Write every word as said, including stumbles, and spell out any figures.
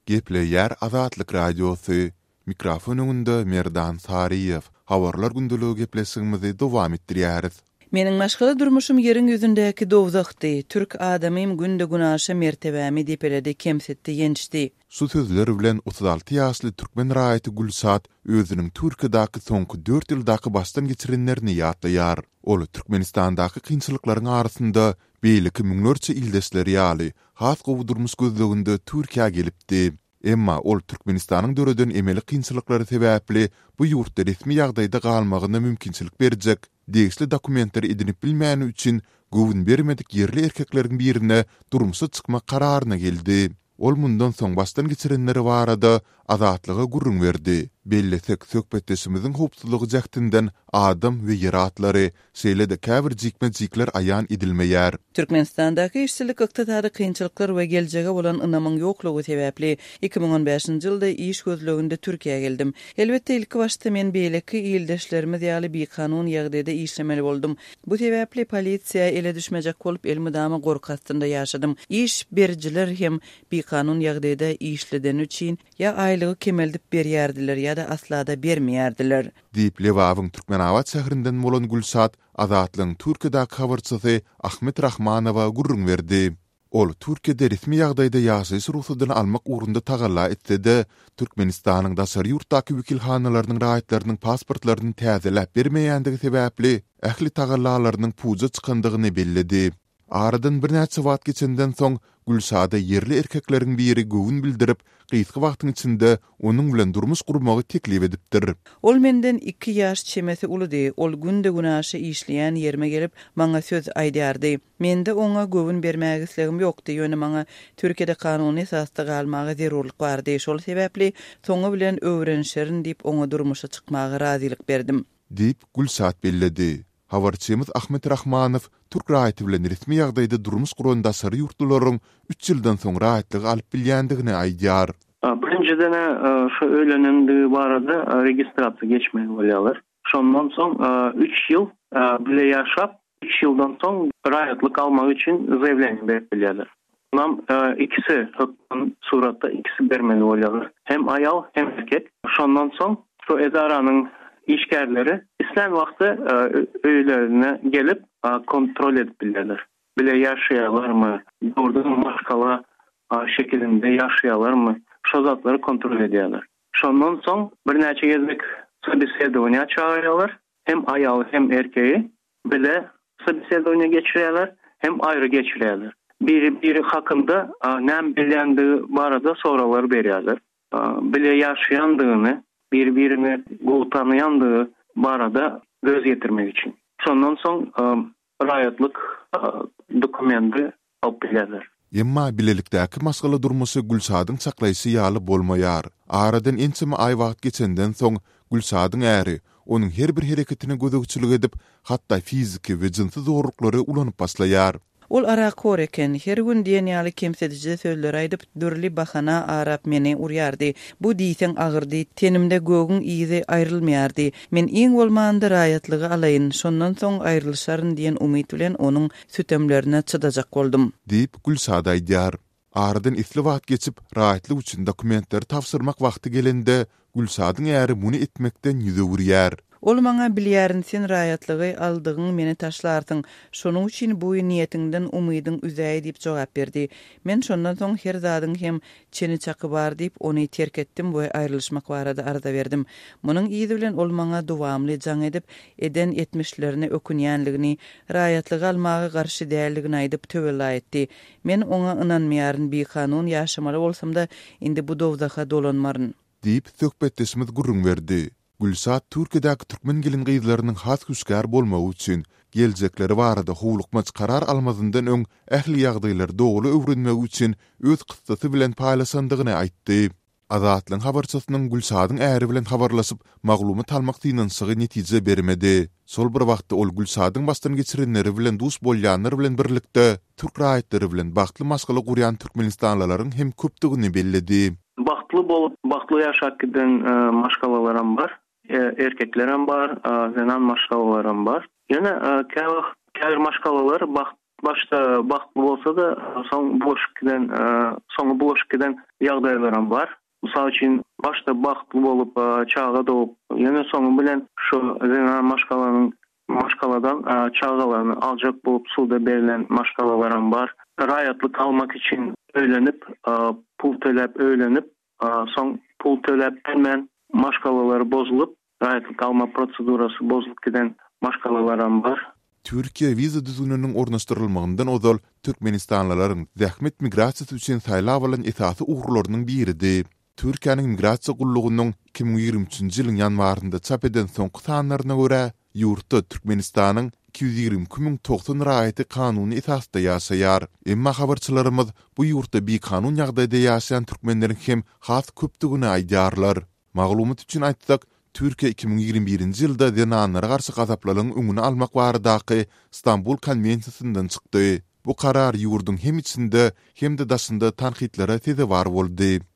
Gepleýär Azatlyk Radiosu. Mikrofon öňünde Merdan Sariýew. Habarlar gündüligi gepleşigimizi dowam etdirýäris. Meniň maşgaly durmuşym ýeriň ýüzündäki dowzakdy. Türk adamym günde günaşa mertebämi depeledi, kemsetdi, ýenişdi. Şu sözler bilen otuz alty ýaşly türkmen raýaty Gülsat özüniň Türkiýedaky soňky dört ýyldaky başdan geçirenlerini ýatlaýar. Ol Türkmenistandaky kynçylyklaryň arasynda beýleki müňlerçe ildesleri ýaly, has gowdurmuş gözleginde Türkiýe gelipdi. Emma ol Türkmenistanyň döreden emeli kynçylyklary sebäpli bu ýurtda resmi ýagdaýda galmagyna mümkinçilik berjek. Degisli dokumentleri edinip bilmäni üçin gowun bermedik yerli erkekleriň birine durmuşa çykmak kararyna geldi. Ol mundan soň başdan geçirenleri barada azatlyga gurrun berdi. Bellesek söhbetdeşimizin hopsuzlygy jagtyndan adam we ýer atlary, şeýle-de käbir jikme-jikler aýan edilmeýär. Türkmenistandaky işçilik ykdysady kynçylyklar we geljege bolan ynamyň ýoklugy sebäpli iki ming on beşinji ýylda iş gözleginde Türkiýe geldim. Elbetde ilki başda men beýleki ýyldaşlarymyz ýaly bir kanun ýagdaýda işlemeli boldum. Bu sebäpli polisiýa ele düşmejek bolup elmydama gorkatynda ýaşadym. İş berjiler hem bir kanun ýagdaýda işleden üçin ýa aýlygy kemeldip berýärdiler ýa da aslada bermeýärdiler. Diýip Lewawyň Türkmenabat şäherinden bolan Gülsat Azatlyň Türkiýedaky habarçysy Ahmet Rahmanowa gurrun berdi. Ol Türkiýede resmi ýagdaýda ýaşaýyş ruhsatyny almak ugrunda tagalla etdi. Türkmenistanyň daşary ýurtdaky wekilhanalarynyň raýatlarynyň pasportlaryny täzeläp bermeýändigi sebäpli ähli tagallalarynyň puja çykandygyny belledi. Aradan bir näçe wagt geçenden soň Gülsada yerli erkekleriň biri gowun bildirip, gysga wagtyň içinde onuň bilen durmuş gurmagy teklip edipdir. Ol menden iki ýaş çemesi ulydy. Ol günde günaşy işleýän ýerime gelip maňa söz aýdýardy. Mende oňa gowun bermäge islegim ýokdy. Ýöne maňa Türkiýede kanuny esasda galmagy zerurlyk bardy. Şol sebäpli soňa bilen öwrenşerin diýip oňa durmuşa çykmagy razylyk berdim. Diýip Gülsat belledi. Habarçymyz Ahmet Rahmanow Türk raýaty bilen resmi ýagdaýda durmuş guran daşary ýurtlaryň üç ýyldan soň raýatlygy alyp bilýändigini aýdýar. Birinjiden şu öýlenendigi barada registrasiýa geçmeli bolýarlar. Şondan soň üç ýyl bile ýaşap, üç ýyldan soň raýatlyk almak üçin zaýewleniýa berip bilýärler. Nam ikisi hökm suratda ikisi bermeli bolýarlar. Hem aýal hem erkek. Şondan soň şu edaranyň işgärleri islen wagty öýlerine gelip kontrol edip bilýärler. Bile ýaşaýarlarmy, doğrudan başkala şekilinde ýaşaýarlarmy, şu zatlary kontrol edýärler. Şondan soň bir näçe gezmek sebäpdewňa çağırýarlar. Hem aýaly hem erkeği bile sebäpdewňa geçirýärler, hem aýry geçirýärler. Biri biri hakynda näme bilýändigi barada soralar berýärler. Bile ýaşaýandygyny, bir-birini gowtanaýandygy barada göz getirmek için. Sondan soň raýatlyk dokumenti alyp bilýärler. Emma bilelikdäki masgala durmusy Gülsadyň saklaýysy ýaly bolmaýar. Aradan ençeme aý wagt geçenden soň Gülsadyň äri onuň her bir hereketine gözegçilik edip, hatda fiziki we jinsy zorluklary ulanyp başlaýar. Ol ara koreken her gün diýen ýaly kemsedici sözler aýdyp dürli bahana arap meni urýardy. Bu diýsen agyrdy, tenimde gögüň iýi aýrylmaýardy. Men iň bolmanda raýatlygy alaýyn, şondan soň aýrylşaryn diýen umyt bilen onuň sütemlerine çydajak boldum. Diýip Gülsat aýdýar. Aradan isli wagt geçip raýatlyk üçin dokumentleri tapşyrmak wagty gelende Gülsadyň äri muny etmekden ýüze urýar. Ol maňa bilýärin sen raýatlygy aldygyň meni taşlardyň. Şonuň üçin bu niýetiňden umydyň üzäýi diýip jogap berdi. Men şondan soň her zadyň hem çeni çaky bar diýip ony terk etdim we aýrylşmak barada arada berdim. Munyň ýyzy bilen ol maňa dowamly jaň edip eden etmişlerini ökünýänligini, raýatlygy almagy garşy däldigini aýdyp töwella etdi. Men oňa ynanmaýaryn bir kanun ýaşamaly bolsam-da indi bu dowzaka dolanmaryn. Diýip söhbetdeşimiz gurrun berdi. Gülsat Türkiýedaky türkmen gelin gyzlarynyň has güçgär bolmagy üçin geljekleri barada howlukmaç karar almazyndan öň ähli ýagdaýlar dogry öwrenmek üçin öz kıssasy bilen paýlaşandygyny aýtdy. Azatlyň habarçysynyň Gülsadyň äri bilen habarlaşyp maglumat almak diýensiňi netije bermedi. Sol bir wagtda ol Gülsadyň başdan geçirenleri bilen dus bolýanlar bilen birlikde türk raýatlary bilen bagtly masgala gurýan türkmenistanlylaryň hem köpdigini belledi. Bagtly bolup, bagtly ýaşap giden maşgalalarym bar. Erkeklerim var, zenan maşgalalarım var. Yine käbir maşgalalar başta baklı bolsa da soň boşluk giden, soňu boşluk giden ýagdaýlaram bar. Mysal üçin başta baklı bolup çağa dogup, ýene soňu bilen şu zenan maşgalanyň maşgaladan çağalaryny aljak bolup suda berilen maşgalalaram bar. Raýatlyk almak için öýlenip, pul töläp öýlenip, soň pul töläp hemen maşgalalary bozulup, raýatlyk alma prosedurasy bozulup giden maşgalalaram bar. Türkiýe wiza düzgüniniň ornaşdyrylmagyndan ozal türkmenistanlylaryň zähmet migrasiýasy üçin saýlap alan esasy ugrularynyň biridir. Türkiýanyň migrasiýa gullugynyň iki bin ýigrimiji üçinji ýylyň ýanwarynda çap eden soňky sanlaryna görä, ýurtda Türkmenistanyň iki yüz ýigrimiki miň togsan raýaty kanuny esasda ýaşaýar. Emma habarçylarymyz bu ýurtda bir kanun ýagdaýda ýaşaýan türkmenleriň hem has köpdigini aýdarlar. Maglumat üçin aýtsak, Türkiýe iki bin ýigrimiji birinji ýylda zenanlara garşy gazaplaryň öňüni almak baradaky Istanbul konwensiýasyndan çykdy. Bu karar ýurdun hem içinde hem de daşynda tanqidlere teze var boldy.